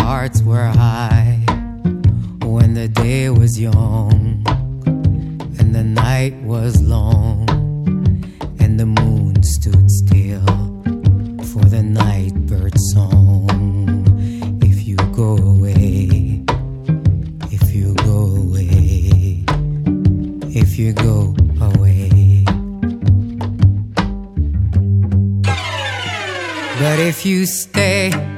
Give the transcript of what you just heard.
hearts were high when the day was young and the night was long and the moon stood still for the night bird's song. If you go away, if you go away, if you go away. But if you stay,